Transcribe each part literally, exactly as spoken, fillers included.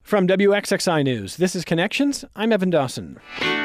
From W X X I News, this is Connections. I'm Evan Dawson.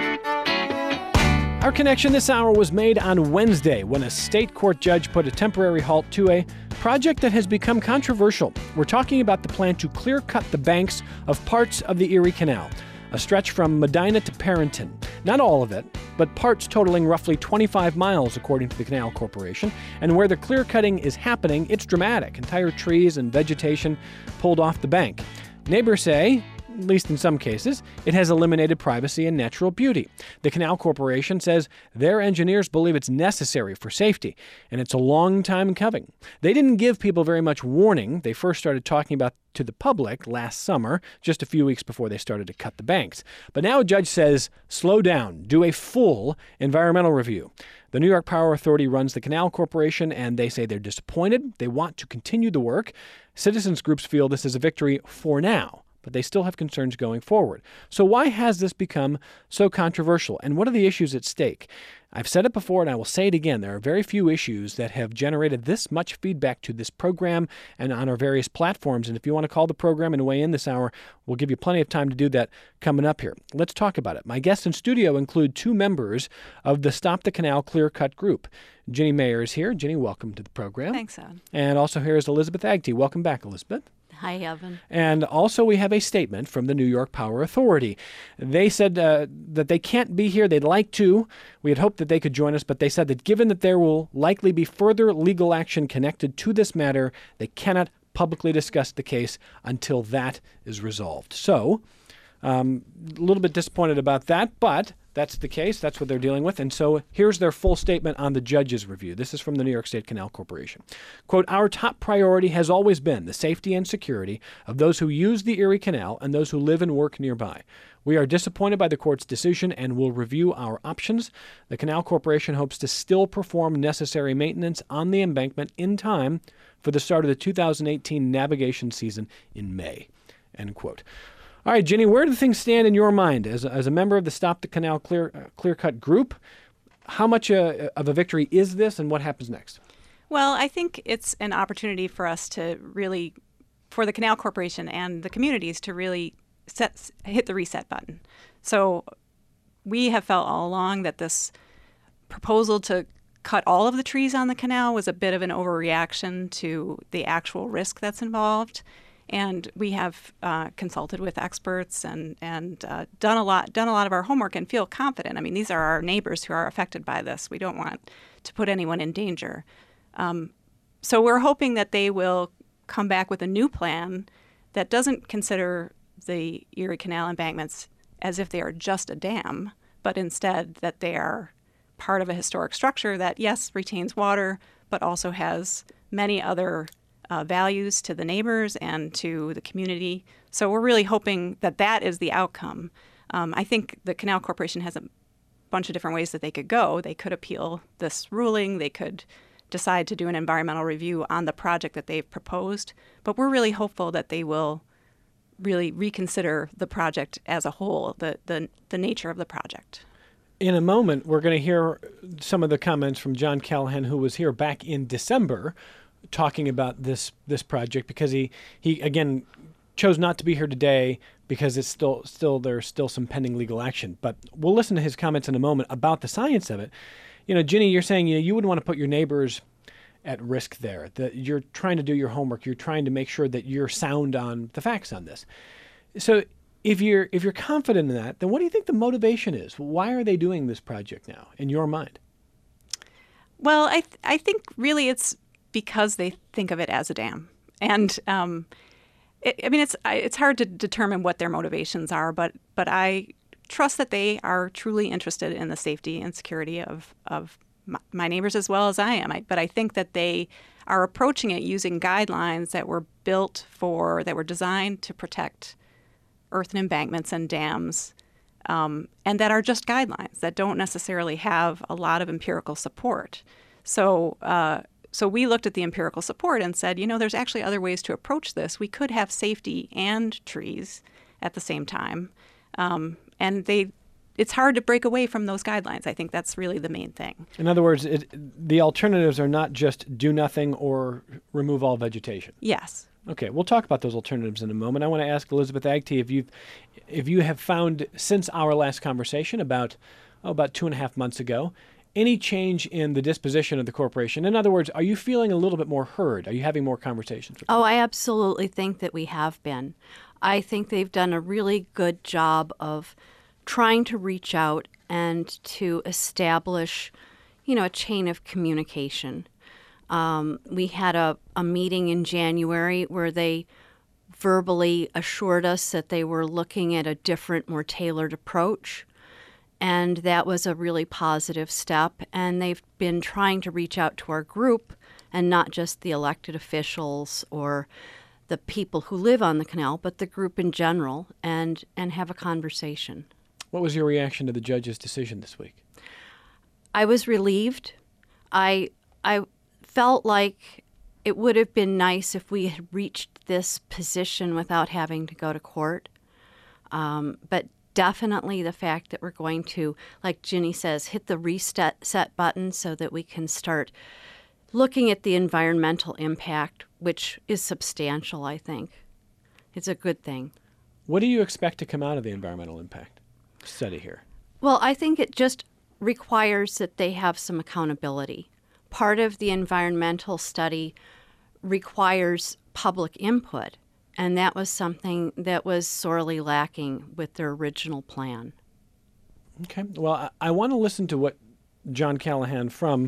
Our connection this hour was made on Wednesday when a state court judge put a temporary halt to a project that has become controversial. We're talking about the plan to clear-cut the banks of parts of the Erie Canal, a stretch from Medina to Parrington. Not all of it, but parts totaling roughly twenty-five miles, according to the Canal Corporation. And where the clear-cutting is happening, it's dramatic. Entire trees and vegetation pulled off the bank. Neighbors say, at least in some cases, it has eliminated privacy and natural beauty. The Canal Corporation says their engineers believe it's necessary for safety, and it's a long time coming. They didn't give people very much warning. They first started talking about to the public last summer, just a few weeks before they started to cut the banks. But now a judge says, slow down, do a full environmental review. The New York Power Authority runs the Canal Corporation, and they say they're disappointed. They want to continue the work. Citizens groups feel this is a victory for now, but they still have concerns going forward. So why has this become so controversial, and what are the issues at stake? I've said it before, and I will say it again. There are very few issues that have generated this much feedback to this program and on our various platforms. And if you want to call the program and weigh in this hour, we'll give you plenty of time to do that coming up here. Let's talk about it. My guests in studio include two members of the Stop the Canal Clear Cut group. Ginny Mayer is here. Ginny, welcome to the program. Thanks, Evan. And also here is Elizabeth Agtee. Welcome back, Elizabeth. Hi, Evan. And also we have a statement from the New York Power Authority. They said uh, that they can't be here. They'd like to. We had hoped that they could join us, but they said that given that there will likely be further legal action connected to this matter, they cannot publicly discuss the case until that is resolved. So, um, a little bit disappointed about that, but that's the case. That's what they're dealing with. And so here's their full statement on the judge's review. This is from the New York State Canal Corporation. Quote, our top priority has always been the safety and security of those who use the Erie Canal and those who live and work nearby. We are disappointed by the court's decision and will review our options. The Canal Corporation hopes to still perform necessary maintenance on the embankment in time for the start of the two thousand eighteen navigation season in May. End quote. All right, Ginny, where do things stand in your mind as a, as a member of the Stop the Canal Clear uh, Clear Cut group? How much uh, of a victory is this, and what happens next? Well, I think it's an opportunity for us to really, for the Canal Corporation and the communities to really set, hit the reset button. So we have felt all along that this proposal to cut all of the trees on the canal was a bit of an overreaction to the actual risk that's involved. And we have uh, consulted with experts and and uh, done a lot done a lot of our homework and feel confident. I mean, these are our neighbors who are affected by this. We don't want to put anyone in danger. Um, so we're hoping that they will come back with a new plan that doesn't consider the Erie Canal embankments as if they are just a dam, but instead that they are part of a historic structure that, yes, retains water, but also has many other Uh, values to the neighbors and to the community. So we're really hoping that that is the outcome. Um, I think the Canal Corporation has a bunch of different ways that they could go. They could appeal this ruling. They could decide to do an environmental review on the project that they've proposed. But we're really hopeful that they will really reconsider the project as a whole, the, the, the nature of the project. In a moment, we're going to hear some of the comments from John Callahan, who was here back in December, talking about this this project, because he, he again chose not to be here today because it's still still there's still some pending legal action. But we'll listen to his comments in a moment about the science of it. You know, Ginny, you're saying you know, you wouldn't want to put your neighbors at risk there. That you're trying to do your homework. You're trying to make sure that you're sound on the facts on this. So if you're if you're confident in that, then what do you think the motivation is? Why are they doing this project now, in your mind? Well, I th- I think really it's because they think of it as a dam. And um, it, I mean, it's it's hard to determine what their motivations are, but but I trust that they are truly interested in the safety and security of, of my, my neighbors as well as I am. I, but I think that they are approaching it using guidelines that were built for, that were designed to protect earthen embankments and dams, um, and that are just guidelines that don't necessarily have a lot of empirical support. So uh, So we looked at the empirical support and said, you know, there's actually other ways to approach this. We could have safety and trees at the same time. Um, and they, it's hard to break away from those guidelines. I think that's really the main thing. In other words, it, the alternatives are not just do nothing or remove all vegetation. Yes. Okay, we'll talk about those alternatives in a moment. I want to ask Elizabeth Agtee if you if you have found since our last conversation about oh, about two and a half months ago, any change in the disposition of the corporation? In other words, are you feeling a little bit more heard? Are you having more conversations with them? Oh, I absolutely think that we have been. I think they've done a really good job of trying to reach out and to establish, you know, a chain of communication. Um, we had a, a meeting in January where they verbally assured us that they were looking at a different, more tailored approach. And that was a really positive step. And they've been trying to reach out to our group and not just the elected officials or the people who live on the canal, but the group in general, and, and have a conversation. What was your reaction to the judge's decision this week? I was relieved. I I felt like it would have been nice if we had reached this position without having to go to court. Um, but definitely the fact that we're going to, like Ginny says, hit the reset set button so that we can start looking at the environmental impact, which is substantial, I think. It's a good thing. What do you expect to come out of the environmental impact study here? Well, I think it just requires that they have some accountability. Part of the environmental study requires public input, and that was something that was sorely lacking with their original plan. Okay. Well, I, I want to listen to what John Callahan from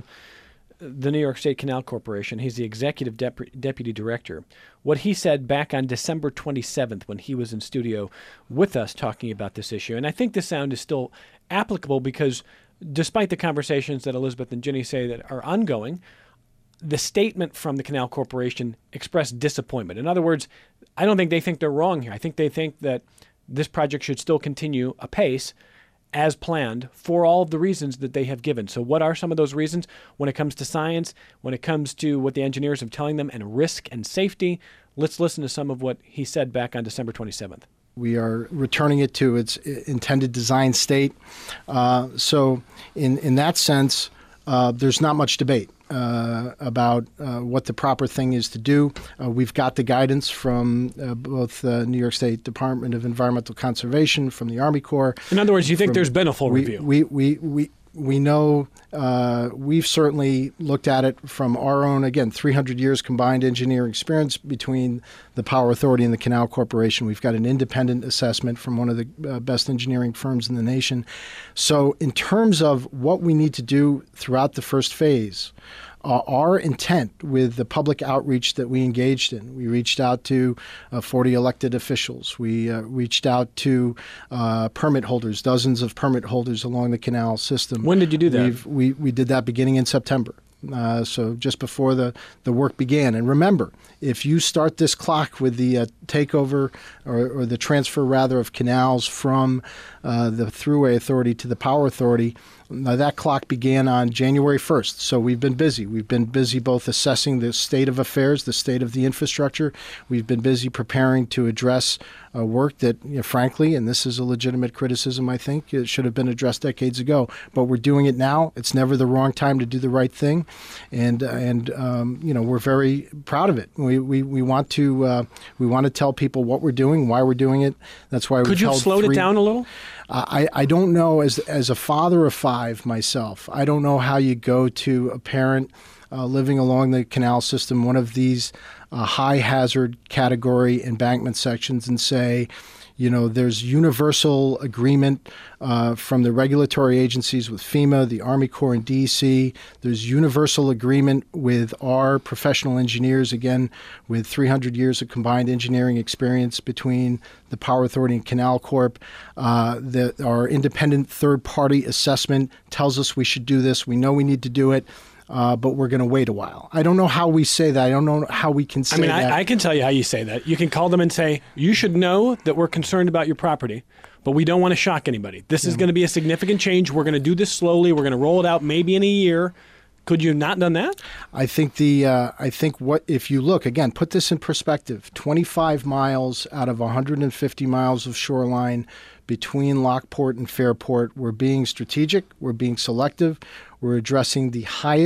the New York State Canal Corporation, he's the executive dep- deputy director, what he said back on December twenty-seventh when he was in studio with us talking about this issue. And I think this sound is still applicable because despite the conversations that Elizabeth and Ginny say that are ongoing, the statement from the Canal Corporation expressed disappointment. In other words, I don't think they think they're wrong here. I think they think that this project should still continue apace as planned for all of the reasons that they have given. So what are some of those reasons when it comes to science, when it comes to what the engineers are telling them, and risk and safety? Let's listen to some of what he said back on December twenty-seventh. We are returning it to its intended design state. Uh, so in, in that sense, uh, there's not much debate uh, about uh, what the proper thing is to do. Uh, we've got the guidance from uh, both the uh, New York State Department of Environmental Conservation, from the Army Corps. In other words, you think from, there's been a full we, review? We, we, we, we know, uh, we've certainly looked at it from our own, again, three hundred years combined engineering experience between the Power Authority and the Canal Corporation. We've got an independent assessment from one of the uh, best engineering firms in the nation. So in terms of what we need to do throughout the first phase, Uh, our intent with the public outreach that we engaged in, we reached out to uh, forty elected officials. We uh, reached out to uh, permit holders, dozens of permit holders along the canal system. When did you do that? We've, we we did that beginning in September. Uh, so just before the, the work began. And remember, if you start this clock with the uh, takeover or, or the transfer, rather, of canals from uh, the Thruway Authority to the Power Authority, now that clock began on January first. So we've been busy. We've been busy both assessing the state of affairs, the state of the infrastructure. We've been busy preparing to address uh, work that, you know, frankly, and this is a legitimate criticism, I think, it should have been addressed decades ago. But we're doing it now. It's never the wrong time to do the right thing. And, uh, and um, you know, we're very proud of it. We, we, we want to uh, we want to tell people what we're doing, why we're doing it. That's why we've Could you have held slowed three- it down a little? I, I don't know, as as a father of five myself, I don't know how you go to a parent uh, living along the canal system, one of these uh, high hazard category embankment sections, and say, you know, there's universal agreement uh, from the regulatory agencies with FEMA, the Army Corps, and D E C. There's universal agreement with our professional engineers, again, with three hundred years of combined engineering experience between the Power Authority and Canal Corp. Uh, that our independent third-party assessment tells us we should do this. We know we need to do it. Uh, but we're going to wait a while. I don't know how we say that. I don't know how we can say I mean, that. I, I can tell you how you say that. You can call them and say, you should know that we're concerned about your property, but we don't want to shock anybody. This yeah. is going to be a significant change. We're going to do this slowly. We're going to roll it out maybe in a year. Could you have not done that? I think the uh, I think what if you look again, put this in perspective. twenty-five miles out of one hundred fifty miles of shoreline between Lockport and Fairport. We're being strategic. We're being selective. We're addressing the highest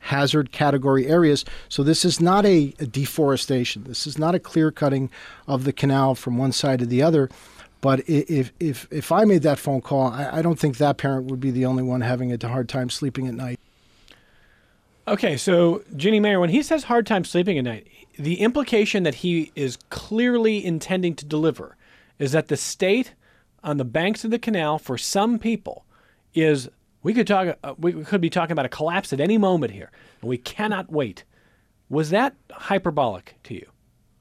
hazard category areas. So this is not a, a deforestation. This is not a clear cutting of the canal from one side to the other. But if if if I made that phone call, I, I don't think that parent would be the only one having a hard time sleeping at night. Okay, so Ginny Mayer, when he says hard time sleeping at night, the implication that he is clearly intending to deliver is that the state on the banks of the canal for some people is, we could talk, uh, we could be talking about a collapse at any moment here, and we cannot wait. Was that hyperbolic to you?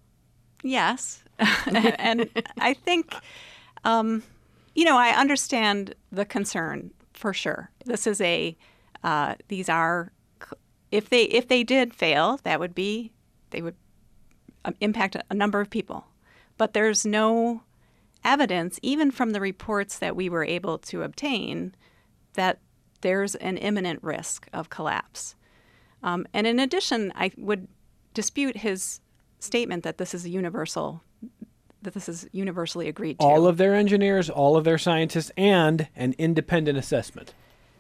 Yes. And I think, um, you know, I understand the concern for sure. This is a, uh, these are, if they if they did fail, that would be, they would impact a number of people. But there's no evidence, even from the reports that we were able to obtain, that there's an imminent risk of collapse. Um, and in addition, I would dispute his statement that this is a universal, that this is universally agreed to. All of their engineers, all of their scientists, and an independent assessment.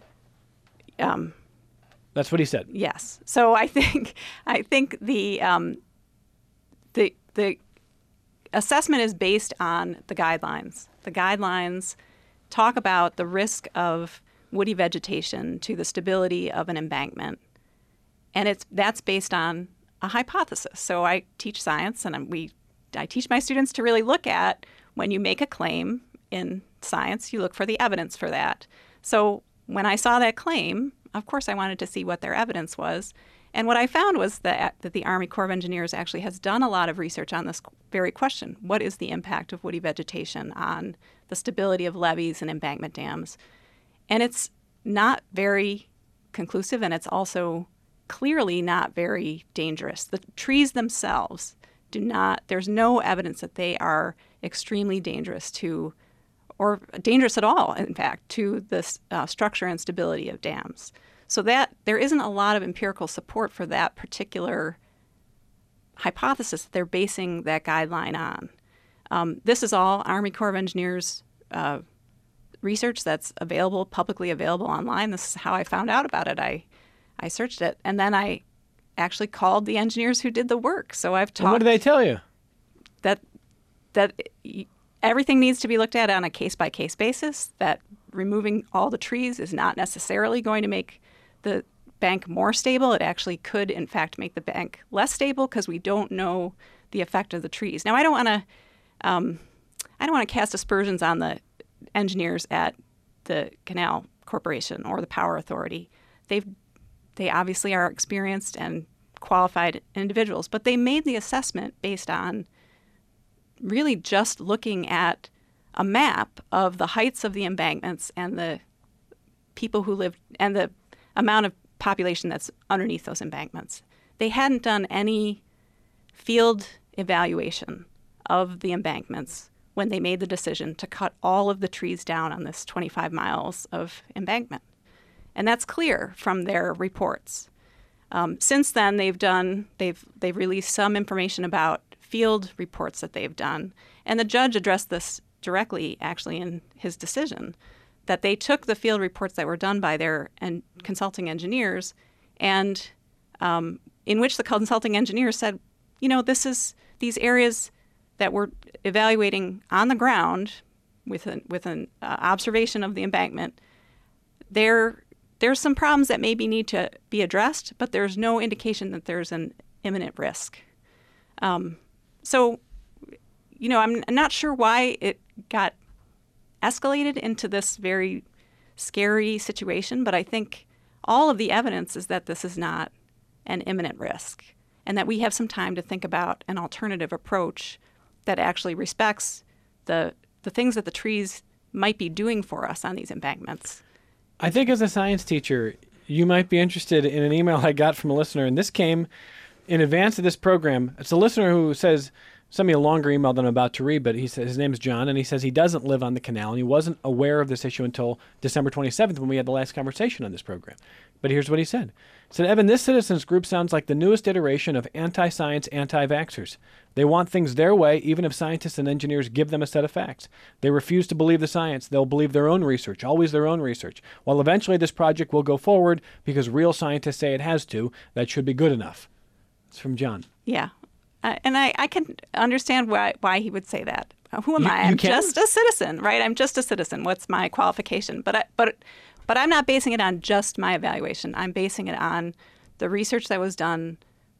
Um, That's what he said. yes. So I think I think the um, the the assessment is based on the guidelines. The guidelines talk about the risk of woody vegetation to the stability of an embankment, and it's that's based on a hypothesis. So I teach science, and we I teach my students to really look at, when you make a claim in science, you look for the evidence for that. So when I saw that claim, of course I wanted to see what their evidence was. And what I found was that, that the Army Corps of Engineers actually has done a lot of research on this very question. What is the impact of woody vegetation on the stability of levees and embankment dams? And it's not very conclusive, and it's also clearly not very dangerous. The trees themselves do not, there's no evidence that they are extremely dangerous to, or dangerous at all, in fact, to the uh, structure and stability of dams. So that there isn't a lot of empirical support for that particular hypothesis that they're basing that guideline on. Um, this is all Army Corps of Engineers uh, research that's available, publicly available online. This is how I found out about it. I, I searched it, and then I actually called the engineers who did the work. So I've talked. And what did they tell you? That that everything needs to be looked at on a case-by-case basis, that removing all the trees is not necessarily going to make the bank more stable. It actually could, in fact, make the bank less stable because we don't know the effect of the trees. Now, I don't want to um, I don't want to cast aspersions on the engineers at the Canal Corporation or the Power Authority. They've They obviously are experienced and qualified individuals, but they made the assessment based on really just looking at a map of the heights of the embankments and the people who live and the amount of population that's underneath those embankments. They hadn't done any field evaluation of the embankments when they made the decision to cut all of the trees down on this twenty-five miles of embankment. And that's clear from their reports. Um, since then, they've done they've they've released some information about field reports that they've done, and the judge addressed this directly, actually, in his decision, that they took the field reports that were done by their en- consulting engineers, and um, in which the consulting engineers said, you know, this is these areas that we're evaluating on the ground with an with an uh, observation of the embankment. They're There's some problems that maybe need to be addressed, but there's no indication that there's an imminent risk. Um, so, you know, I'm not sure why it got escalated into this very scary situation, but I think all of the evidence is that this is not an imminent risk, and that we have some time to think about an alternative approach that actually respects the the things that the trees might be doing for us on these embankments. I think as a science teacher, you might be interested in an email I got from a listener, and this came in advance of this program. It's a listener who says, sent me a longer email than I'm about to read, but he says his name is John, and he says he doesn't live on the canal, and he wasn't aware of this issue until December twenty-seventh when we had the last conversation on this program. But here's what he said. He said, Evan, this citizens group sounds like the newest iteration of anti-science, anti-vaxxers. They want things their way, even if scientists and engineers give them a set of facts. They refuse to believe the science. They'll believe their own research, always their own research. While eventually this project will go forward because real scientists say it has to, that should be good enough. It's from John. Yeah. Uh, and I, I can understand why why he would say that. Uh, who am You- I? you I'm can? just a citizen, right? I'm just a citizen. What's my qualification? But I, but but I'm not basing it on just my evaluation. I'm basing it on the research that was done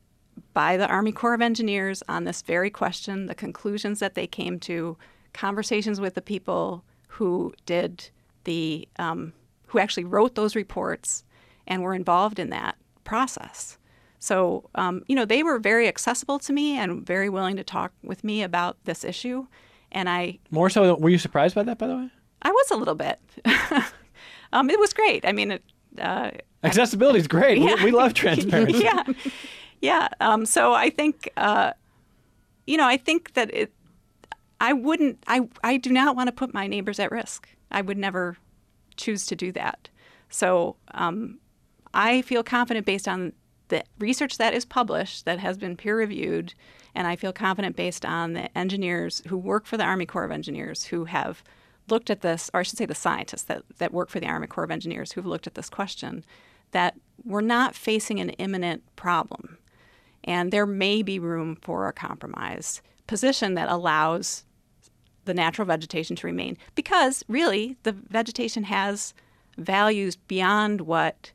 by the Army Corps of Engineers on this very question, the conclusions that they came to, conversations with the people who did the um, who actually wrote those reports and were involved in that process. So, um, you know, they were very accessible to me and very willing to talk with me about this issue. And I, More so, were you surprised by that, by the way? I was a little bit. um, it was great. I mean, it, uh, Accessibility is great. Yeah. We, we love transparency. yeah, yeah. Um, so I think, uh, you know, I think that it. I wouldn't. I I do not want to put my neighbors at risk. I would never choose to do that. So um, I feel confident based on the research that is published, that has been peer reviewed, and I feel confident based on the engineers who work for the Army Corps of Engineers who have looked at this, or I should say the scientists that, that work for the Army Corps of Engineers who've looked at this question, that we're not facing an imminent problem. And there may be room for a compromise position that allows the natural vegetation to remain. Because really, the vegetation has values beyond what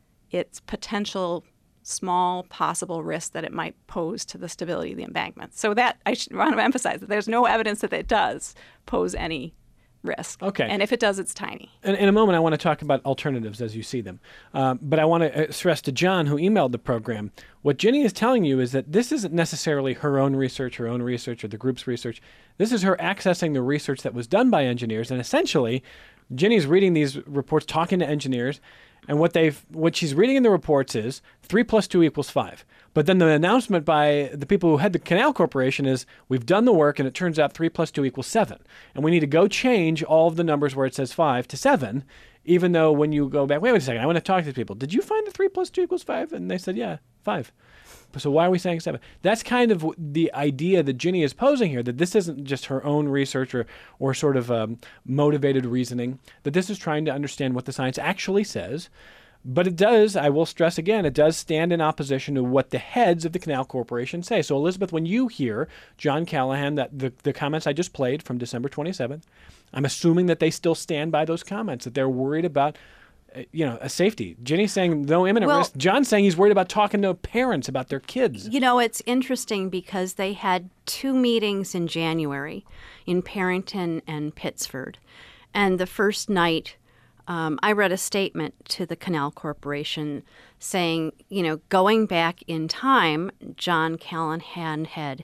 its potential small possible risk that it might pose to the stability of the embankment. So that I should want to emphasize that there's no evidence that it does pose any risk. Okay. And if it does, it's tiny. In, in a moment, I want to talk about alternatives as you see them. Um, but I want to stress to John, who emailed the program, what Ginny is telling you is that this isn't necessarily her own research, her own research, or the group's research. This is her accessing the research that was done by engineers. And essentially, Ginny's reading these reports, talking to engineers, and what they've, what she's reading in the reports is three plus two equals five. But then the announcement by the people who head the Canal Corporation is, we've done the work, and it turns out three plus two equals seven. And we need to go change all of the numbers where it says five to seven, even though when you go back, wait a second, I want to talk to these people. Did you find that three plus two equals five? And they said, yeah, five. So why are we saying seven? That's kind of the idea that Ginny is posing here, that this isn't just her own research or, or sort of um, motivated reasoning, that this is trying to understand what the science actually says. But it does, I will stress again, it does stand in opposition to what the heads of the Canal Corporation say. So, Elizabeth, when you hear John Callahan, that the, the comments I just played from December twenty-seventh, I'm assuming that they still stand by those comments, that they're worried about, uh, you know, a safety. Ginny's saying no imminent Well- risk. John's saying he's worried about talking to parents about their kids. You know, it's interesting because they had two meetings in January in Parrington and Pittsford. And the first night, um, I read a statement to the Canal Corporation saying, you know, going back in time, John Callahan had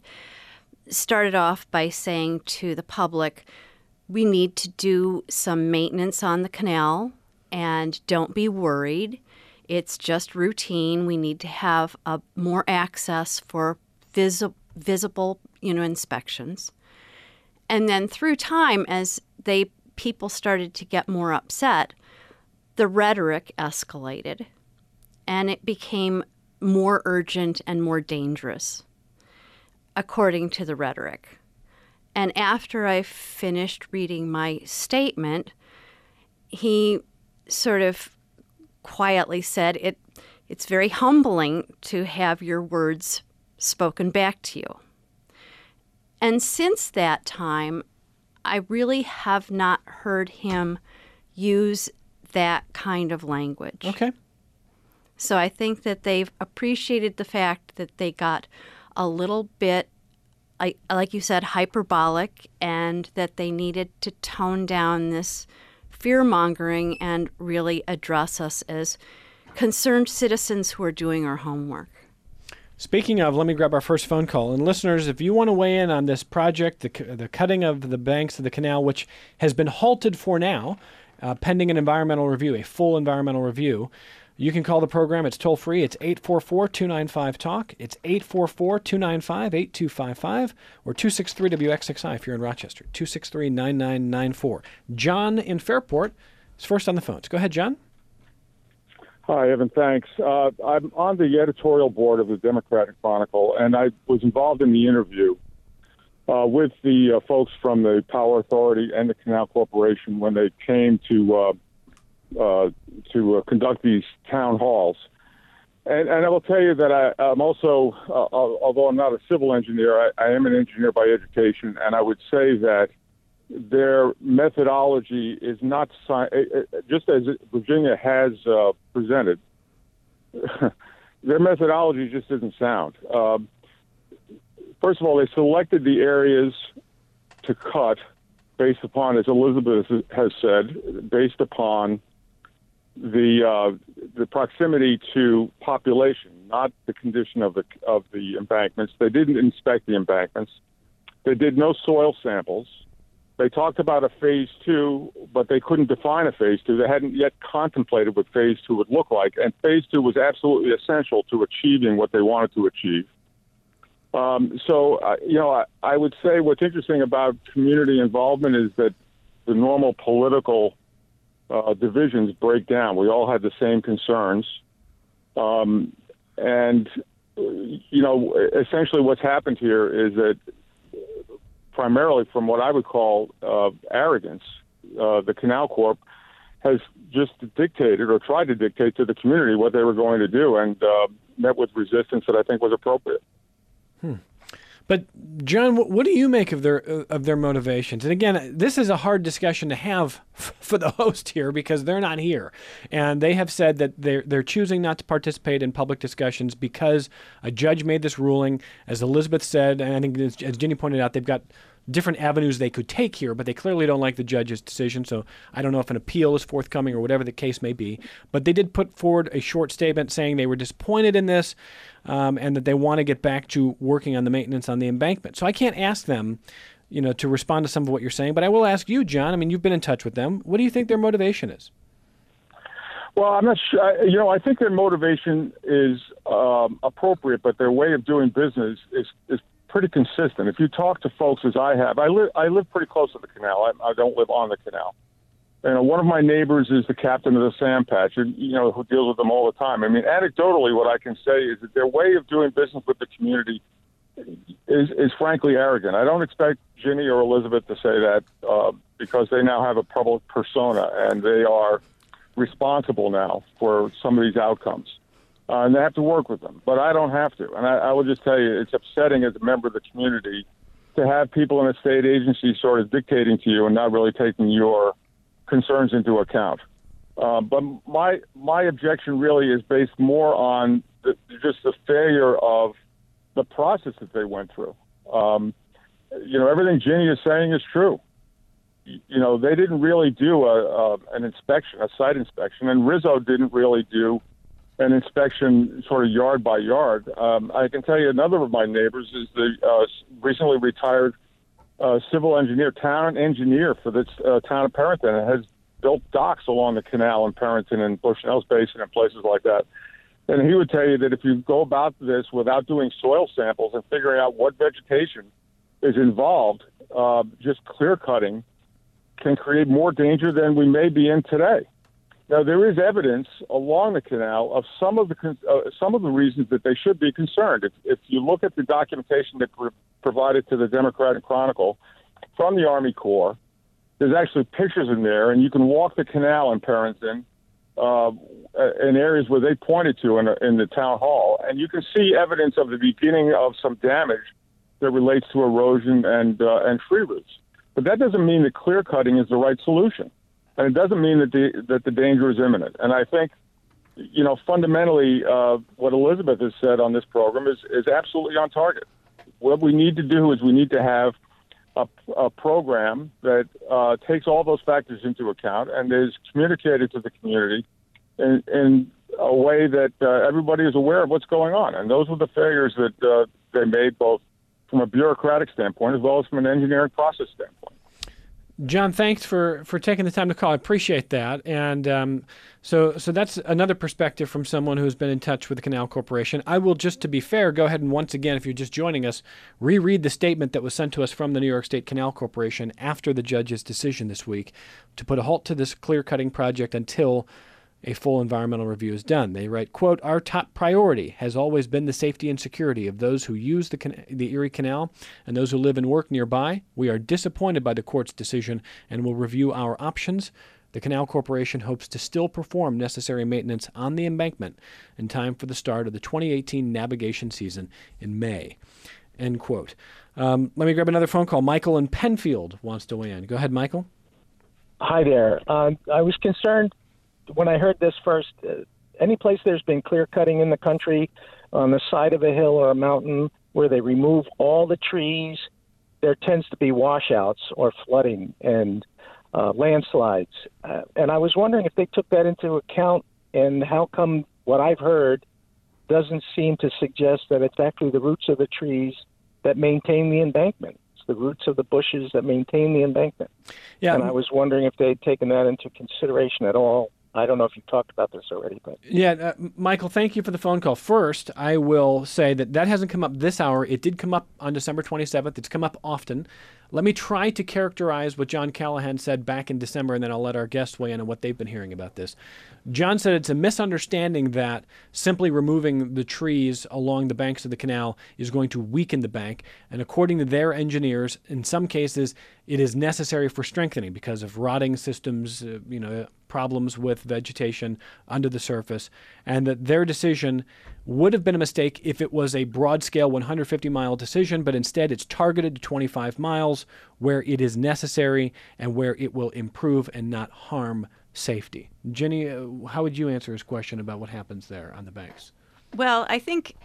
started off by saying to the public, we need to do some maintenance on the canal and don't be worried. It's just routine. We need to have a, more access for visi- visible, you know, inspections. And then through time, as they people started to get more upset, the rhetoric escalated, and it became more urgent and more dangerous, according to the rhetoric. And after I finished reading my statement, he sort of quietly said, it, it's very humbling to have your words spoken back to you. And since that time, I really have not heard him use that kind of language. Okay. So I think that they've appreciated the fact that they got a little bit, like, like you said, hyperbolic, and that they needed to tone down this fear-mongering and really address us as concerned citizens who are doing our homework. Speaking of, let me grab our first phone call. And listeners, if you want to weigh in on this project, the, the cutting of the banks of the canal, which has been halted for now, uh, pending an environmental review, a full environmental review, You can call the program. It's toll free. It's eight four four, two nine five, talk. It's eight four four, two nine five, eight two five five or two six three W X X I if you're in Rochester, two six three, nine nine nine four. John in Fairport is first on the phones. Go ahead, John. Hi, Evan. Thanks. Uh, I'm on the editorial board of the Democratic Chronicle, and I was involved in the interview uh, with the uh, folks from the Power Authority and the Canal Corporation when they came to uh, uh, to uh, conduct these town halls. And, and I will tell you that I, I'm also, uh, although I'm not a civil engineer, I, I am an engineer by education, and I would say that their methodology is not, just as Virginia has uh, presented, their methodology just isn't sound. Um, first of all, they selected the areas to cut based upon, as Elizabeth has said, based upon the uh, the proximity to population, not the condition of the of the embankments. They didn't inspect the embankments. They did no soil samples. They talked about a phase two, but they couldn't define a phase two. They hadn't yet contemplated what phase two would look like, and phase two was absolutely essential to achieving what they wanted to achieve. Um, so, uh, you know, I, I would say what's interesting about community involvement is that the normal political uh, divisions break down. We all had the same concerns. Um, and, you know, essentially what's happened here is that primarily from what I would call uh, arrogance, uh, the Canal Corp has just dictated or tried to dictate to the community what they were going to do, and uh, met with resistance that I think was appropriate. Hmm. But John, what do you make of their of their motivations? And again, this is a hard discussion to have for the host here because they're not here, and they have said that they're they're choosing not to participate in public discussions because a judge made this ruling. As Elizabeth said, and I think as Ginny pointed out, they've got different avenues they could take here, but they clearly don't like the judge's decision. So I don't know if an appeal is forthcoming or whatever the case may be. But they did put forward a short statement saying they were disappointed in this um, and that they want to get back to working on the maintenance on the embankment. So I can't ask them, you know, to respond to some of what you're saying, but I will ask you, John. I mean, you've been in touch with them. What do you think their motivation is? Well, I'm not sure. You know, I think their motivation is um, appropriate, but their way of doing business is is pretty consistent. If you talk to folks as I have, I live I live pretty close to the canal. I, I don't live on the canal. And one of my neighbors is the captain of the sand patch, and you know, who deals with them all the time. I mean, anecdotally, what I can say is that their way of doing business with the community is is frankly arrogant. I don't expect Ginny or Elizabeth to say that uh, because they now have a public persona and they are responsible now for some of these outcomes. Uh, and they have to work with them, but I don't have to. And I, I will just tell you, it's upsetting as a member of the community to have people in a state agency sort of dictating to you and not really taking your concerns into account. Uh, but my my objection really is based more on the, just the failure of the process that they went through. Um, you know, everything Ginny is saying is true. You know, they didn't really do a, a an inspection, a site inspection, and Rizzo didn't really do an inspection sort of yard by yard. Um, I can tell you another of my neighbors is the uh, recently retired uh, civil engineer, town engineer for this uh, town of Perrington, and has built docks along the canal in Perrington and Bushnell's Basin and places like that. And he would tell you that if you go about this without doing soil samples and figuring out what vegetation is involved, uh, just clear cutting can create more danger than we may be in today. Now, there is evidence along the canal of some of the uh, some of the reasons that they should be concerned. If, if you look at the documentation that was provided to the Democratic Chronicle from the Army Corps, there's actually pictures in there, and you can walk the canal in Perrington uh, in areas where they pointed to in, a, in the town hall, and you can see evidence of the beginning of some damage that relates to erosion and uh, and tree roots. But that doesn't mean that clear cutting is the right solution. And it doesn't mean that the that the danger is imminent. And I think, you know, fundamentally, uh, what Elizabeth has said on this program is, is absolutely on target. What we need to do is we need to have a, a program that uh, takes all those factors into account and is communicated to the community in, in a way that uh, everybody is aware of what's going on. And those were the failures that uh, they made, both from a bureaucratic standpoint as well as from an engineering process standpoint. John, thanks for, for taking the time to call. I appreciate that. And um, so so that's another perspective from someone who's been in touch with the Canal Corporation. I will, just to be fair, go ahead and once again, if you're just joining us, reread the statement that was sent to us from the New York State Canal Corporation after the judge's decision this week to put a halt to this clear-cutting project until a full environmental review is done. They write, quote, "Our top priority has always been the safety and security of those who use the, can- the Erie Canal and those who live and work nearby. We are disappointed by the court's decision and will review our options. The Canal Corporation hopes to still perform necessary maintenance on the embankment in time for the start of the twenty eighteen navigation season in May." End quote. Um, let me grab another phone call. Michael in Penfield wants to weigh in. Go ahead, Michael. Hi there. Uh, I was concerned when I heard this first. Uh, any place there's been clear cutting in the country on the side of a hill or a mountain where they remove all the trees, there tends to be washouts or flooding and uh, landslides. Uh, and I was wondering if they took that into account, and how come what I've heard doesn't seem to suggest that it's actually the roots of the trees that maintain the embankment. It's the roots of the bushes that maintain the embankment. Yeah. And I was wondering if they'd taken that into consideration at all. I don't know if you talked about this already, but yeah, uh, Michael, thank you for the phone call. First, I will say that that hasn't come up this hour. It did come up on December twenty-seventh. It's come up often. Let me try to characterize what John Callahan said back in December, and then I'll let our guests weigh in on what they've been hearing about this. John said it's a misunderstanding that simply removing the trees along the banks of the canal is going to weaken the bank. And according to their engineers, in some cases, it is necessary for strengthening because of rotting systems, uh, you know, problems with vegetation under the surface, and that their decision would have been a mistake if it was a broad-scale one hundred fifty mile decision, but instead it's targeted to twenty-five miles where it is necessary and where it will improve and not harm safety. Jenny, uh, how would you answer his question about what happens there on the banks? Well, I think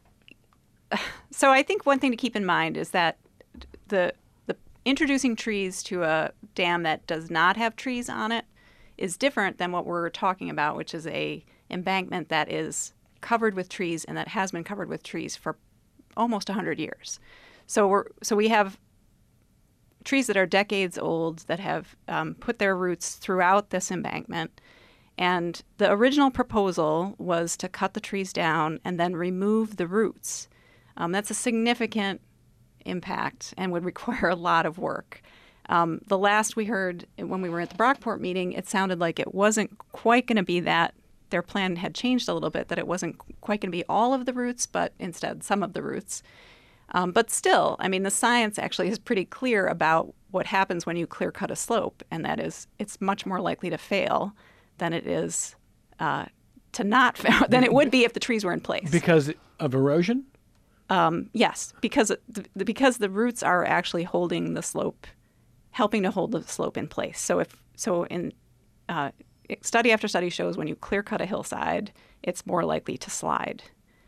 so. I think one thing to keep in mind is that the the introducing trees to a dam that does not have trees on it is different than what we're talking about, which is a embankment that is covered with trees and that has been covered with trees for almost one hundred years. So we're so we have trees that are decades old that have um, put their roots throughout this embankment. And the original proposal was to cut the trees down and then remove the roots. Um, that's a significant impact and would require a lot of work. Um, the last we heard when we were at the Brockport meeting, it sounded like it wasn't quite going to be that. Their plan had changed a little bit, that it wasn't quite going to be all of the roots, but instead some of the roots. Um, but still, I mean, the science actually is pretty clear about what happens when you clear cut a slope, and that is it's much more likely to fail than it is uh, to not fail, than it would be if the trees were in place. Because of erosion? Um, yes, because the, because the roots are actually holding the slope, helping to hold the slope in place. So if so, in uh, study after study shows when you clear cut a hillside, it's more likely to slide.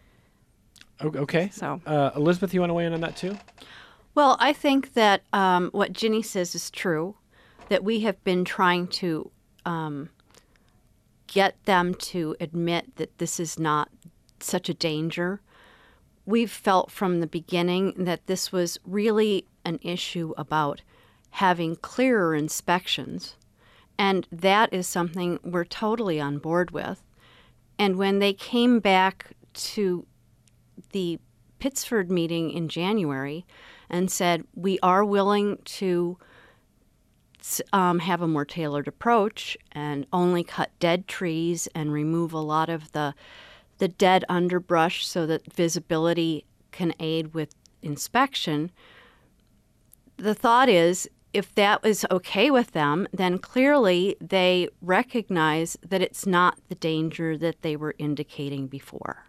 Okay. So, uh, Elizabeth, you want to weigh in on that too? Well, I think that um, what Ginny says is true, that we have been trying to um, get them to admit that this is not such a danger. We've felt from the beginning that this was really an issue about having clearer inspections, and that is something we're totally on board with. And when they came back to the Pittsford meeting in January and said, we are willing to um, have a more tailored approach and only cut dead trees and remove a lot of the the dead underbrush so that visibility can aid with inspection, the thought is, if that is okay with them, then clearly they recognize that it's not the danger that they were indicating before.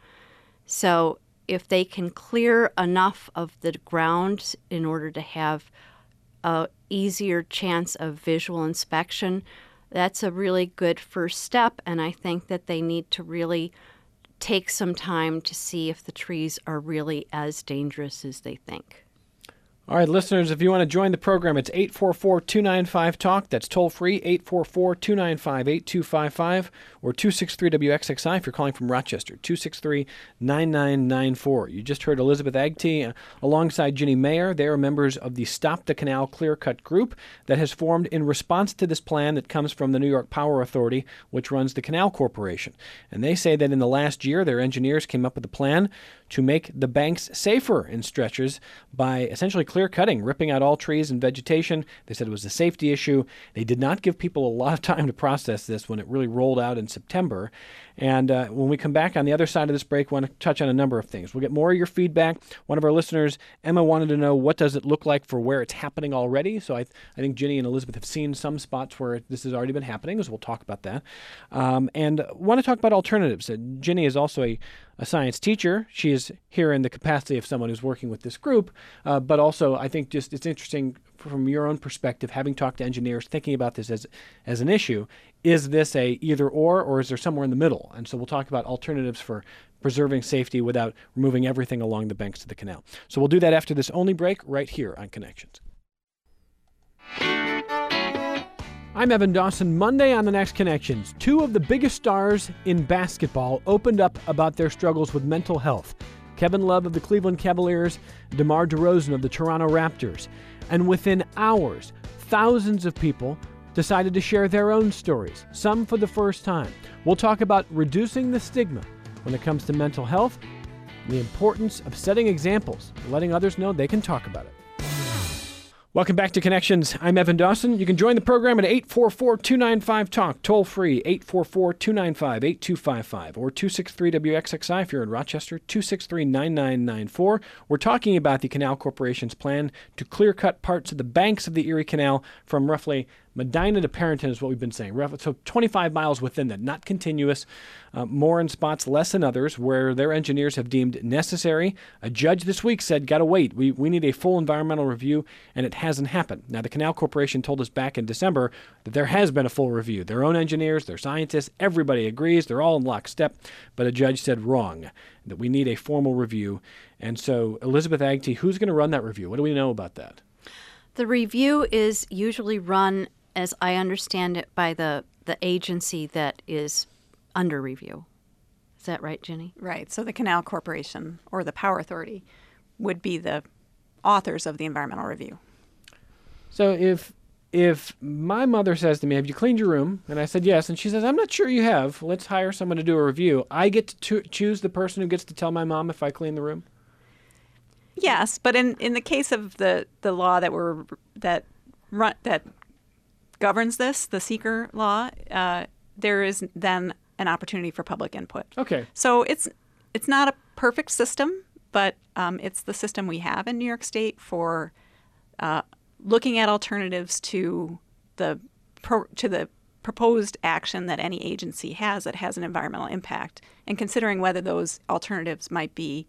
So if they can clear enough of the ground in order to have a easier chance of visual inspection, that's a really good first step, and I think that they need to really take some time to see if the trees are really as dangerous as they think. All right, listeners, if you want to join the program, it's eight four four, two nine five, talk. That's toll free, eight four four, two nine five, eight two five five, or two six three W X X I if you're calling from Rochester, two six three, nine nine nine four. You just heard Elizabeth Agtee uh, alongside Ginny Mayer. They are members of the Stop the Canal Clear Cut group that has formed in response to this plan that comes from the New York Power Authority, which runs the Canal Corporation. And they say that in the last year, their engineers came up with a plan to make the banks safer in stretches by essentially clear cutting, ripping out all trees and vegetation. They said it was a safety issue. They did not give people a lot of time to process this when it really rolled out in September. And uh, when we come back on the other side of this break, we want to touch on a number of things. We'll get more of your feedback. One of our listeners, Emma, wanted to know what does it look like for where it's happening already. So I, th- I think Ginny and Elizabeth have seen some spots where this has already been happening, so we'll talk about that. Um, and want to talk about alternatives. Uh, Ginny is also a a science teacher. She is here in the capacity of someone who's working with this group, uh, but also I think just it's interesting from your own perspective, having talked to engineers, thinking about this as as an issue. Is this a either or, or is there somewhere in the middle? And so we'll talk about alternatives for preserving safety without removing everything along the banks of the canal. So we'll do that after this only break right here on Connections. I'm Evan Dawson. Monday on The Next Connections, two of the biggest stars in basketball opened up about their struggles with mental health. Kevin Love of the Cleveland Cavaliers, DeMar DeRozan of the Toronto Raptors. And within hours, thousands of people decided to share their own stories, some for the first time. We'll talk about reducing the stigma when it comes to mental health, and the importance of setting examples and letting others know they can talk about it. Welcome back to Connections. I'm Evan Dawson. You can join the program at eight four four, two nine five, talk, toll free, eight four four, two nine five, eight two five five, or two six three W X X I if you're in Rochester, two six three, nine nine nine four. We're talking about the Canal Corporation's plan to clear cut parts of the banks of the Erie Canal from roughly Medina to Parrington is what we've been saying. So twenty-five miles within that, not continuous, uh, more in spots, less in others, where their engineers have deemed necessary. A judge this week said, gotta wait, we, we need a full environmental review, and it hasn't happened. Now, the Canal Corporation told us back in December that there has been a full review. Their own engineers, their scientists, everybody agrees, they're all in lockstep, but a judge said wrong, that we need a formal review. And so, Elizabeth Agtee, who's going to run that review? What do we know about that? The review is usually run, as I understand it, by the, the agency that is under review. Is that right, Ginny? Right. So the Canal Corporation or the Power Authority would be the authors of the environmental review. So if if my mother says to me, have you cleaned your room? And I said yes, and she says, I'm not sure you have. Let's hire someone to do a review. I get to to- choose the person who gets to tell my mom if I clean the room? Yes, but in, in the case of the, the law that we're that run that governs this, the seeker law, uh, there is then an opportunity for public input. Okay. So it's it's not a perfect system, but um, it's the system we have in New York State for uh, looking at alternatives to the pro, to the proposed action that any agency has that has an environmental impact, and considering whether those alternatives might be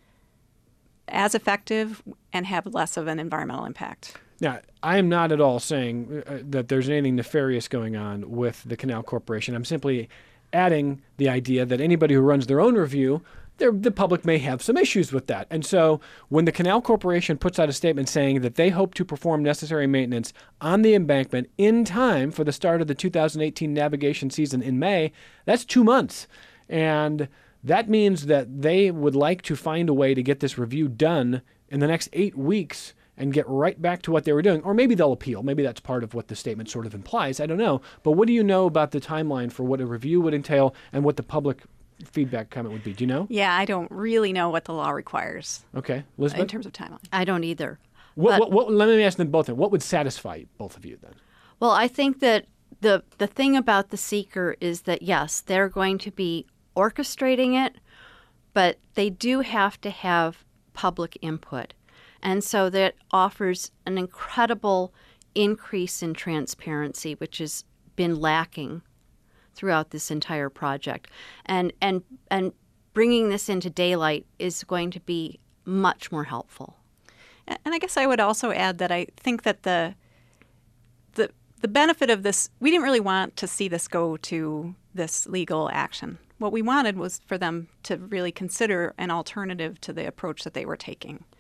as effective and have less of an environmental impact. Now, I am not at all saying uh, that there's anything nefarious going on with the Canal Corporation. I'm simply adding the idea that anybody who runs their own review, the public may have some issues with that. And so when the Canal Corporation puts out a statement saying that they hope to perform necessary maintenance on the embankment in time for the start of the two thousand eighteen navigation season in May, that's two months. And that means that they would like to find a way to get this review done in the next eight weeks and get right back to what they were doing. Or maybe they'll appeal. Maybe that's part of what the statement sort of implies. I don't know. But what do you know about the timeline for what a review would entail and what the public feedback comment would be? Do you know? Yeah, I don't really know what the law requires. Okay. Elizabeth? In terms of timeline. I don't either. What, But- what, what, let me ask them both. What would satisfy both of you then? Well, I think that the the thing about the seeker is that, yes, they're going to be orchestrating it, but they do have to have public input. And so that offers an incredible increase in transparency, which has been lacking throughout this entire project. And and and bringing this into daylight is going to be much more helpful. And I guess I would also add that I think that the the the benefit of this, we didn't really want to see this go to this legal action. What we wanted was for them to really consider an alternative to the approach that they were taking.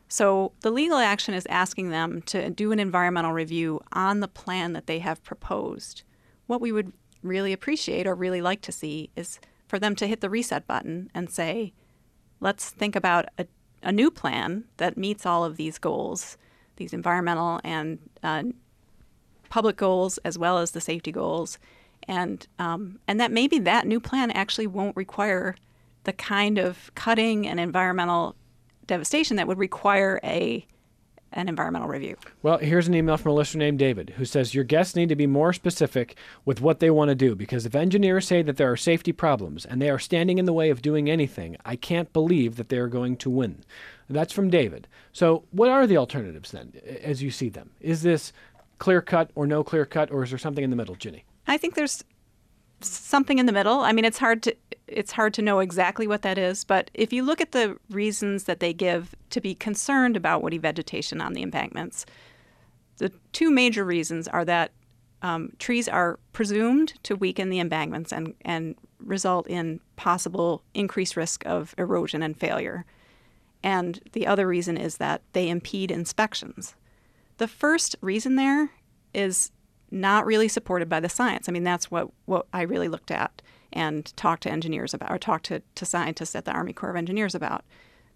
So the legal action is asking them to do an environmental review on the plan that they have proposed. What we would really appreciate or really like to see is for them to hit the reset button and say, let's think about a, a new plan that meets all of these goals, these environmental and uh, public goals as well as the safety goals, and um, and that maybe that new plan actually won't require the kind of cutting and environmental devastation that would require a an environmental review. Well, here's an email from a listener named David who says, your guests need to be more specific with what they want to do, because if engineers say that there are safety problems and they are standing in the way of doing anything, I can't believe that they are going to win. That's from David. So what are the alternatives then, as you see them? Is this clear cut or no clear cut, or is there something in the middle, Ginny? I think there's something in the middle. I mean, it's hard to it's hard to know exactly what that is, but if you look at the reasons that they give to be concerned about woody vegetation on the embankments, the two major reasons are that um, trees are presumed to weaken the embankments and, and result in possible increased risk of erosion and failure. And the other reason is that they impede inspections. The first reason there is not really supported by the science. I mean, that's what, what I really looked at and talked to engineers about, or talked to, to scientists at the Army Corps of Engineers about.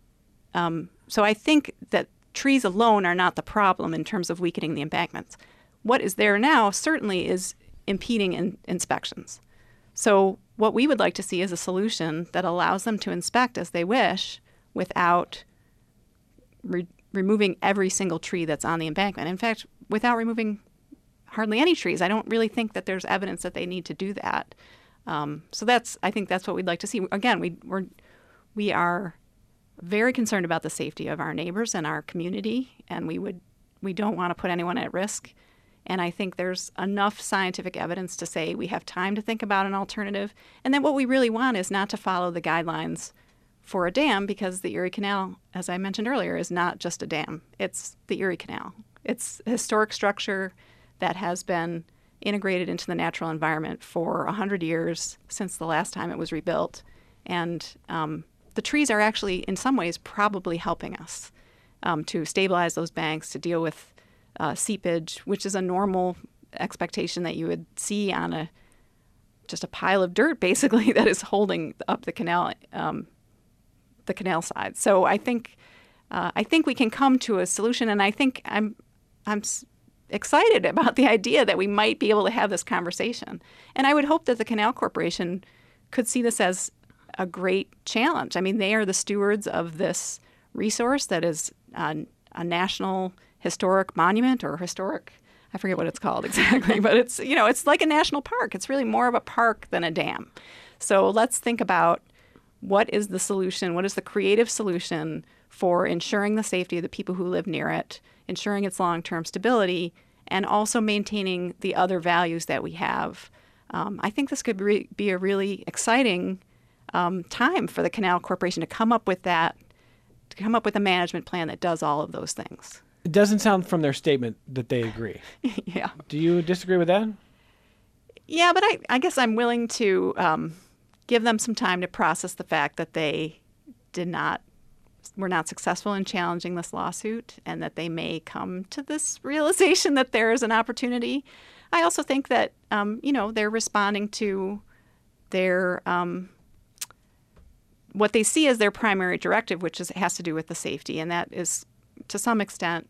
Um, so I think that trees alone are not the problem in terms of weakening the embankments. What is there now certainly is impeding in, inspections. So what we would like to see is a solution that allows them to inspect as they wish without re- removing every single tree that's on the embankment. In fact, without removing hardly any trees. I don't really think that there's evidence that they need to do that. Um, so that's, I think that's what we'd like to see. Again, we we're, we are very concerned about the safety of our neighbors and our community, and we would we don't want to put anyone at risk. And I think there's enough scientific evidence to say we have time to think about an alternative. And then what we really want is not to follow the guidelines for a dam, because the Erie Canal, as I mentioned earlier, is not just a dam. It's the Erie Canal. It's a historic structure that has been integrated into the natural environment for one hundred years since the last time it was rebuilt. And um, the trees are actually, in some ways, probably helping us um, to stabilize those banks, to deal with uh, seepage, which is a normal expectation that you would see on a just a pile of dirt, basically, that is holding up the canal, um, the canal side. So I think uh, I think we can come to a solution, and I think I'm I'm. excited about the idea that we might be able to have this conversation. And I would hope that the Canal Corporation could see this as a great challenge. I mean, they are the stewards of this resource that is a, a national historic monument or historic, I forget what it's called exactly, but it's, you know, it's like a national park. It's really more of a park than a dam. So let's think about what is the solution, what is the creative solution for ensuring the safety of the people who live near it, ensuring its long-term stability, and also maintaining the other values that we have. Um, I think this could re- be a really exciting um, time for the Canal Corporation to come up with that, to come up with a management plan that does all of those things. It doesn't sound from their statement that they agree. Yeah. Do you disagree with that? Yeah, but I, I guess I'm willing to um, give them some time to process the fact that they did not were not successful in challenging this lawsuit, and that they may come to this realization that there is an opportunity. I also think that, um, you know, they're responding to their um, what they see as their primary directive, which is has to do with the safety, and that is to some extent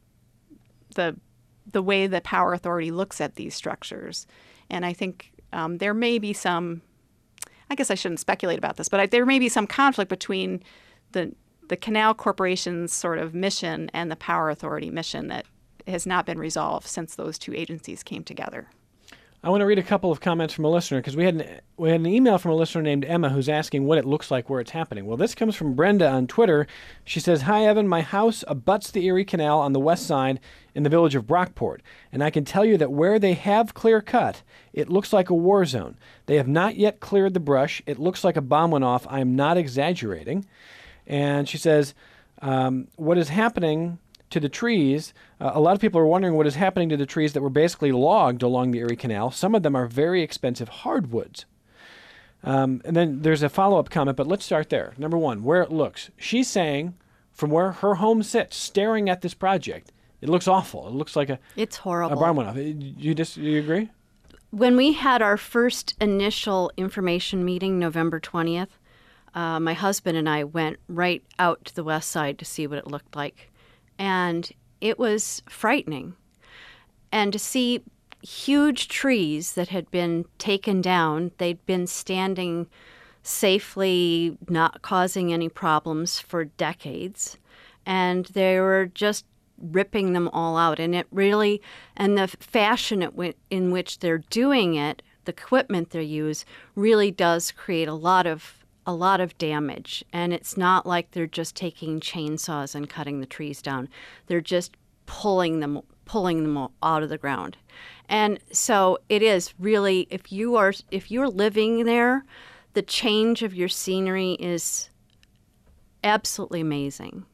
the the way the Power Authority looks at these structures. And I think um, there may be some, I guess I shouldn't speculate about this, but I, there may be some conflict between the the Canal Corporation's sort of mission and the Power Authority mission that has not been resolved since those two agencies came together. I want to read a couple of comments from a listener, because we had an, we had an email from a listener named Emma who's asking what it looks like where it's happening. Well, this comes from Brenda on Twitter. She says, "Hi, Evan. My house abuts the Erie Canal on the west side in the village of Brockport, and I can tell you that where they have clear cut, it looks like a war zone. They have not yet cleared the brush. It looks like a bomb went off. I am not exaggerating." And she says, um, what is happening to the trees, uh, a lot of people are wondering what is happening to the trees that were basically logged along the Erie Canal. Some of them are very expensive hardwoods. Um, and then there's a follow-up comment, but let's start there. Number one, where it looks. She's saying from where her home sits, staring at this project, it looks awful. It looks like a It's horrible. a barn went off. You just you agree? When we had our first initial information meeting, November twentieth, uh, my husband and I went right out to the west side to see what it looked like. And it was frightening. And to see huge trees that had been taken down, they'd been standing safely, not causing any problems for decades. And they were just ripping them all out. And it really, and the fashion at w- in which they're doing it, the equipment they use, really does create a lot of a lot of damage. And it's not like they're just taking chainsaws and cutting the trees down. They're just pulling them pulling them out of the ground. And so it is really, if you are if you're living there, the change of your scenery is absolutely amazing.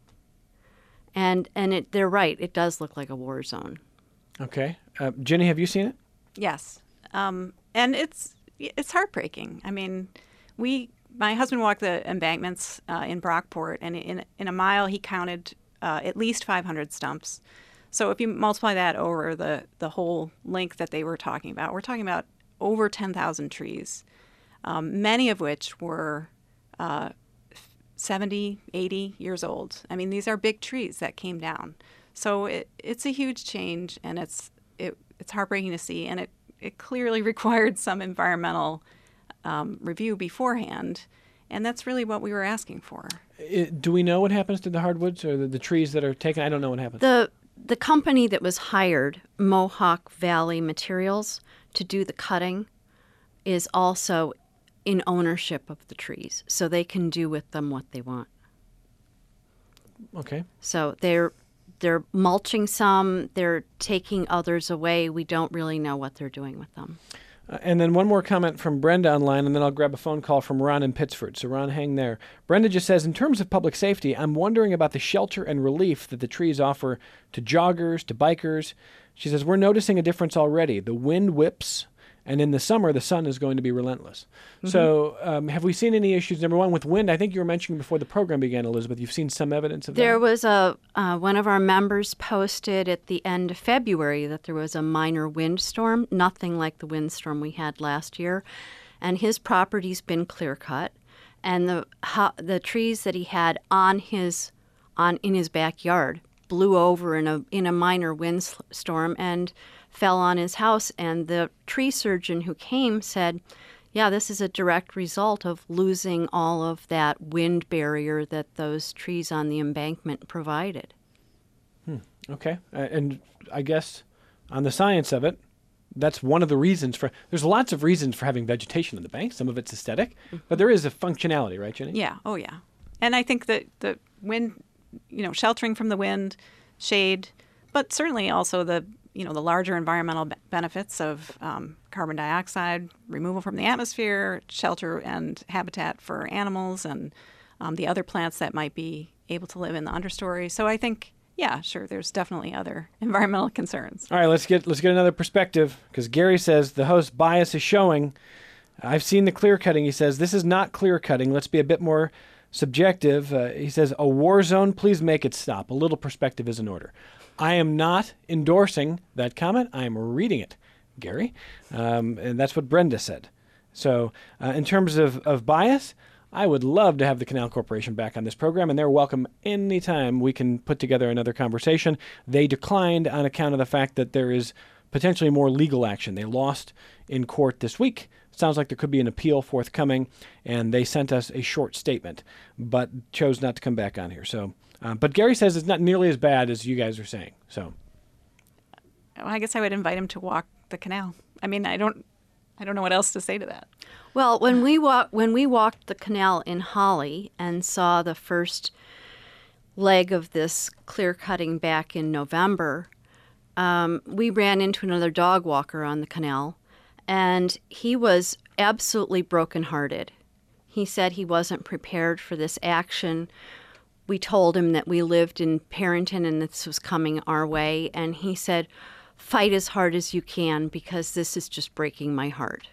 And and it, they're right. It does look like a war zone. Okay. Uh, Jenny, have you seen it? Yes, um, and it's it's heartbreaking. I mean, we my husband walked the embankments uh, in Brockport, and in in a mile he counted uh, at least five hundred stumps. So if you multiply that over the the whole length that they were talking about, we're talking about over ten thousand trees, um, many of which were Uh, seventy, eighty years old. I mean, these are big trees that came down. So it, it's a huge change, and it's it, it's heartbreaking to see, and it, it clearly required some environmental um, review beforehand, and that's really what we were asking for. It, do we know what happens to the hardwoods or the, the trees that are taken? I don't know what happens. The the company that was hired, Mohawk Valley Materials, to do the cutting is also in ownership of the trees, so they can do with them what they want. Okay. So they're they're mulching some, they're taking others away. We don't really know what they're doing with them. Uh, and then one more comment from Brenda online, and then I'll grab a phone call from Ron in Pittsford. So Ron, hang there. Brenda just says, in terms of public safety, I'm wondering about the shelter and relief that the trees offer to joggers, to bikers. She says, we're noticing a difference already. The wind whips, and in the summer, the sun is going to be relentless. Mm-hmm. So um, have we seen any issues, number one, with wind? I think you were mentioning before the program began, Elizabeth, you've seen some evidence of there that. There was a, uh, one of our members posted at the end of February that there was a minor windstorm, nothing like the windstorm we had last year. And his property's been clear cut. And the ho- the trees that he had on his on in his backyard blew over in a in a minor windstorm and fell on his house, and the tree surgeon who came said, yeah, this is a direct result of losing all of that wind barrier that those trees on the embankment provided. Hmm. Okay. Uh, and I guess on the science of it, that's one of the reasons for, there's lots of reasons for having vegetation on the bank. Some of it's aesthetic, mm-hmm. but there is a functionality, right, Jenny? Yeah. Oh, yeah. And I think that the wind, you know, sheltering from the wind, shade, but certainly also the you know, the larger environmental be- benefits of um, carbon dioxide removal from the atmosphere, shelter and habitat for animals, and um, the other plants that might be able to live in the understory. So I think, yeah, sure, there's definitely other environmental concerns. All right, let's get let's get another perspective, because Gary says the host bias is showing. I've seen the clear cutting. He says this is not clear cutting. Let's be a bit more subjective. Uh, he says a war zone. Please make it stop. A little perspective is in order. I am not endorsing that comment. I am reading it, Gary. Um, and that's what Brenda said. So uh, in terms of, of bias, I would love to have the Canal Corporation back on this program, and they're welcome anytime we can put together another conversation. They declined on account of the fact that there is potentially more legal action. They lost in court this week. Sounds like there could be an appeal forthcoming, and they sent us a short statement, but chose not to come back on here. So. Uh, but Gary says it's not nearly as bad as you guys are saying. So, well, I guess I would invite him to walk the canal. I mean, I don't, I don't know what else to say to that. Well, when we walk, when we walked the canal in Holly and saw the first leg of this clear cutting back in November, um, we ran into another dog walker on the canal, and he was absolutely brokenhearted. He said he wasn't prepared for this action. We told him that we lived in Parrington and this was coming our way, and he said, fight as hard as you can because this is just breaking my heart.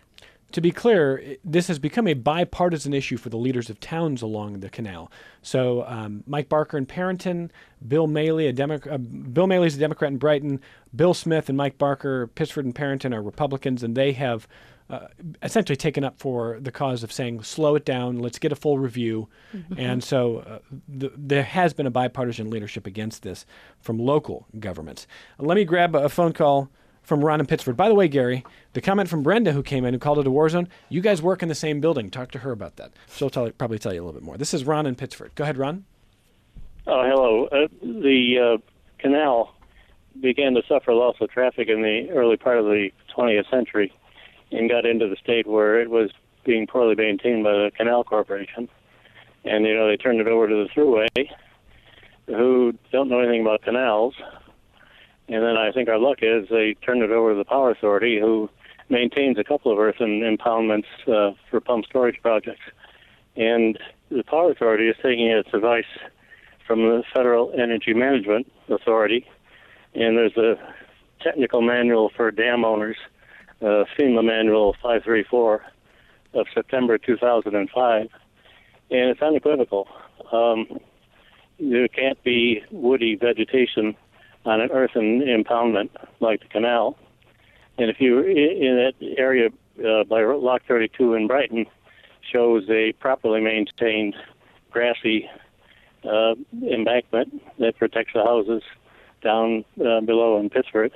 to be clear, this has become a bipartisan issue for the leaders of towns along the canal. So um, Mike Barker in Parrington, Bill Maley, a Demo- uh, Bill Maley's a Democrat in Brighton, Bill Smith and Mike Barker, Pittsford and Parrington are Republicans, and they have uh, essentially taken up for the cause of saying, slow it down, let's get a full review. Mm-hmm. And so uh, th- there has been a bipartisan leadership against this from local governments. Let me grab a phone call from Ron in Pittsford. By the way, Gary, the comment from Brenda who came in who called it a war zone, you guys work in the same building. Talk to her about that. She'll tell, probably tell you a little bit more. This is Ron in Pittsford. Go ahead, Ron. Oh, hello. Uh, the uh, canal began to suffer loss of traffic in the early part of the twentieth century and got into the state where it was being poorly maintained by the Canal Corporation. And, you know, they turned it over to the Thruway, who don't know anything about canals. And then I think our luck is they turned it over to the Power Authority, who maintains a couple of earthen impoundments uh, for pump storage projects. And the Power Authority is taking its advice from the Federal Energy Management Authority. And there's a technical manual for dam owners, uh, FEMA Manual five three four of September two thousand five. And it's unequivocal. Um, there can't be woody vegetation on an earthen impoundment like the canal. And if you're in that area uh, by Lock thirty-two in Brighton, shows a properly maintained grassy uh, embankment that protects the houses down uh, below in Pittsford.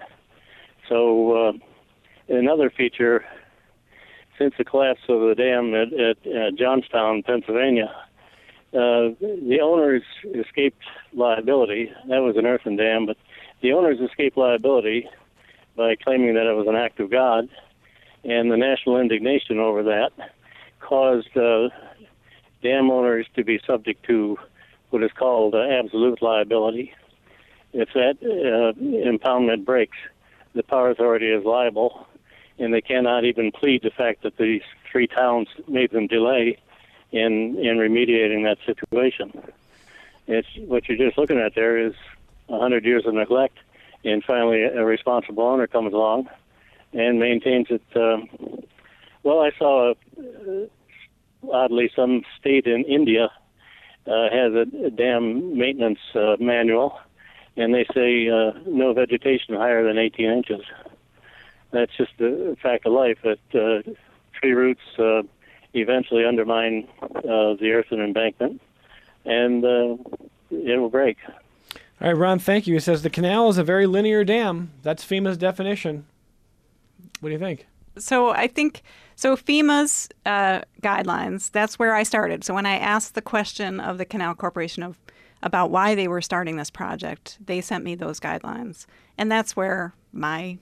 So uh, another feature, since the collapse of the dam at, at uh, Johnstown, Pennsylvania, uh, the owners escaped liability. That was an earthen dam, but the owners escaped liability by claiming that it was an act of God, and the national indignation over that caused uh, dam owners to be subject to what is called uh, absolute liability. If that uh, impoundment breaks, the Power Authority is liable, and they cannot even plead the fact that these three towns made them delay in, in remediating that situation. It's what you're just looking at there is one hundred years of neglect, and finally a responsible owner comes along and maintains it. Um, well, I saw, uh, oddly, some state in India uh, has a, a dam maintenance uh, manual, and they say uh, no vegetation higher than eighteen inches. That's just a fact of life, that uh, tree roots uh, eventually undermine uh, the earthen embankment, and uh, it will break. All right, Ron, thank you. He says the canal is a very linear dam. That's FEMA's definition. What do you think? So I think, so FEMA's uh, guidelines, that's where I started. So when I asked the question of the Canal Corporation of about why they were starting this project, they sent me those guidelines. And that's where my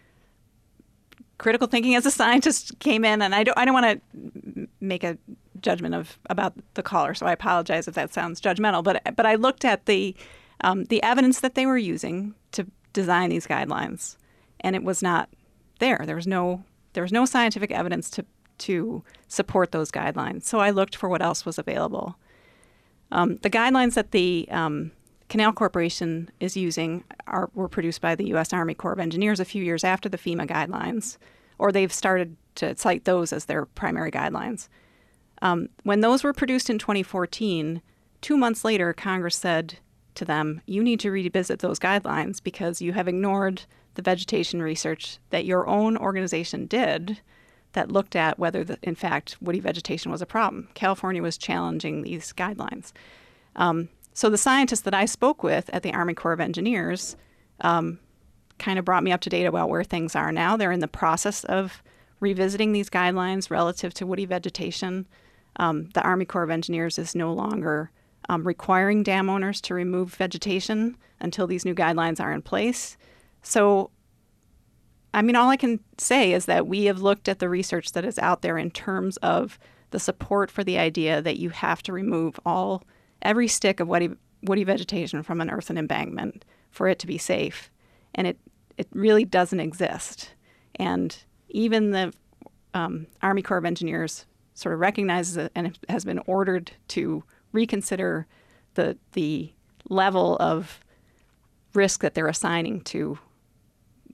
critical thinking as a scientist came in. And I don't, I don't want to make a judgment of about the caller, so I apologize if that sounds judgmental. But but I looked at the um, the evidence that they were using to design these guidelines, and it was not there. There was no there was no scientific evidence to to support those guidelines. So I looked for what else was available. Um, the guidelines that the um, Canal Corporation is using are were produced by the U S Army Corps of Engineers a few years after the FEMA guidelines, or they've started to cite those as their primary guidelines. Um, when those were produced in twenty fourteen, two months later, Congress said to them, you need to revisit those guidelines because you have ignored the vegetation research that your own organization did that looked at whether, the, in fact, woody vegetation was a problem. California was challenging these guidelines. Um, so the scientists that I spoke with at the Army Corps of Engineers um, kind of brought me up to date about where things are now. They're in the process of revisiting these guidelines relative to woody vegetation. Um, the Army Corps of Engineers is no longer um, requiring dam owners to remove vegetation until these new guidelines are in place. So, I mean, all I can say is that we have looked at the research that is out there in terms of the support for the idea that you have to remove all every stick of woody, woody vegetation from an earthen embankment for it to be safe. And it, it really doesn't exist. And even the um, Army Corps of Engineers sort of recognizes it and has been ordered to reconsider the the level of risk that they're assigning to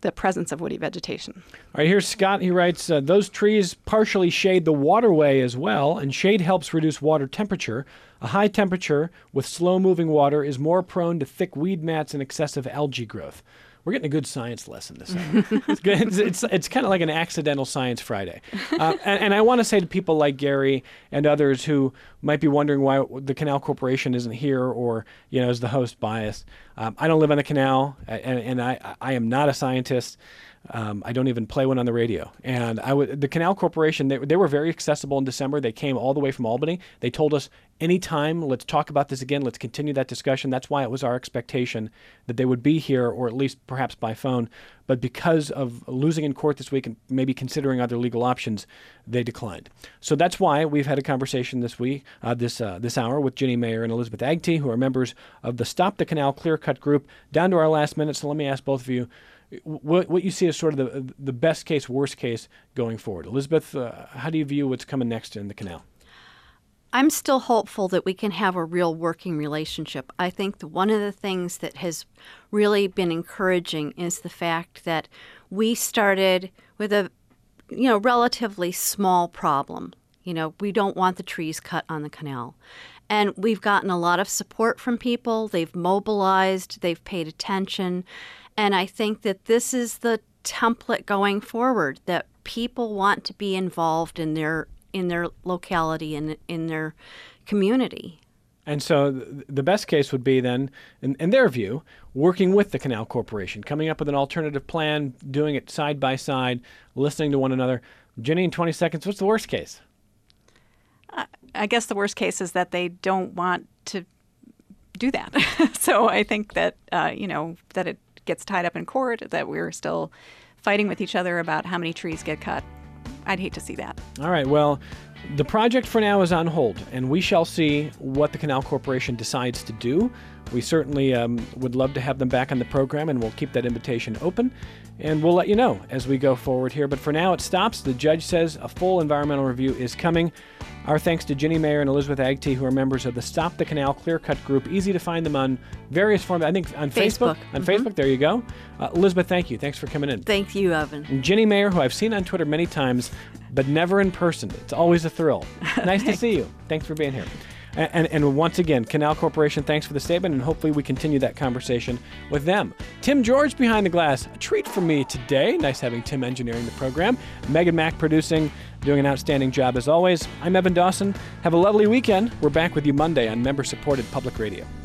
the presence of woody vegetation. All right, here's Scott. He writes, uh, those trees partially shade the waterway as well, and shade helps reduce water temperature. A high temperature with slow-moving water is more prone to thick weed mats and excessive algae growth. We're getting a good science lesson this hour. It's good. It's, it's, it's kind of like an accidental Science Friday. Uh, and, and I want to say to people like Gary and others who might be wondering why the Canal Corporation isn't here, or, you know, is the host biased. Um, I don't live on the canal, and, and I, I am not a scientist. Um, I don't even play one on the radio. And I would, the Canal Corporation, they, they were very accessible in December. They came all the way from Albany. They told us, anytime, let's talk about this again. Let's continue that discussion. That's why it was our expectation that they would be here, or at least perhaps by phone. But because of losing in court this week and maybe considering other legal options, they declined. So that's why we've had a conversation this week, uh, this uh, this hour, with Ginny Mayer and Elizabeth Agtee, who are members of the Stop the Canal Clear Cut group. Down to our last minute, so let me ask both of you, what what you see as sort of the the best case, worst case going forward. Elizabeth, uh, how do you view what's coming next in the canal? I'm still hopeful that we can have a real working relationship. I think that one of the things that has really been encouraging is the fact that we started with a, you know, relatively small problem. You know, we don't want the trees cut on the canal. And we've gotten a lot of support from people. They've mobilized, they've paid attention. And I think that this is the template going forward, that people want to be involved in their in their locality and in their community. And so the best case would be then, in, in their view, working with the Canal Corporation, coming up with an alternative plan, doing it side by side, listening to one another. Ginny, in twenty seconds, what's the worst case? Uh, I guess the worst case is that they don't want to do that. So I think that, uh, you know, that it gets tied up in court, that we're still fighting with each other about how many trees get cut. I'd hate to see that. All right. Well, the project for now is on hold, and we shall see what the Canal Corporation decides to do. We certainly um, would love to have them back on the program, and we'll keep that invitation open. And we'll let you know as we go forward here. But for now, it stops. The judge says a full environmental review is coming. Our thanks to Ginny Mayer and Elizabeth Agtee, who are members of the Stop the Canal Clear Cut group. Easy to find them on various forms. I think on Facebook. Facebook. On Mm-hmm. Facebook, there you go. Uh, Elizabeth, thank you. Thanks for coming in. Thank you, Evan. And Ginny Mayer, who I've seen on Twitter many times, but never in person. It's always a thrill. Nice to see you. Thanks for being here. And, and, and once again, Canal Corporation, thanks for the statement, and hopefully we continue that conversation with them. Tim George behind the glass, a treat for me today. Nice having Tim engineering the program. Megan Mack producing, doing an outstanding job as always. I'm Evan Dawson. Have a lovely weekend. We're back with you Monday on member-supported Public Radio.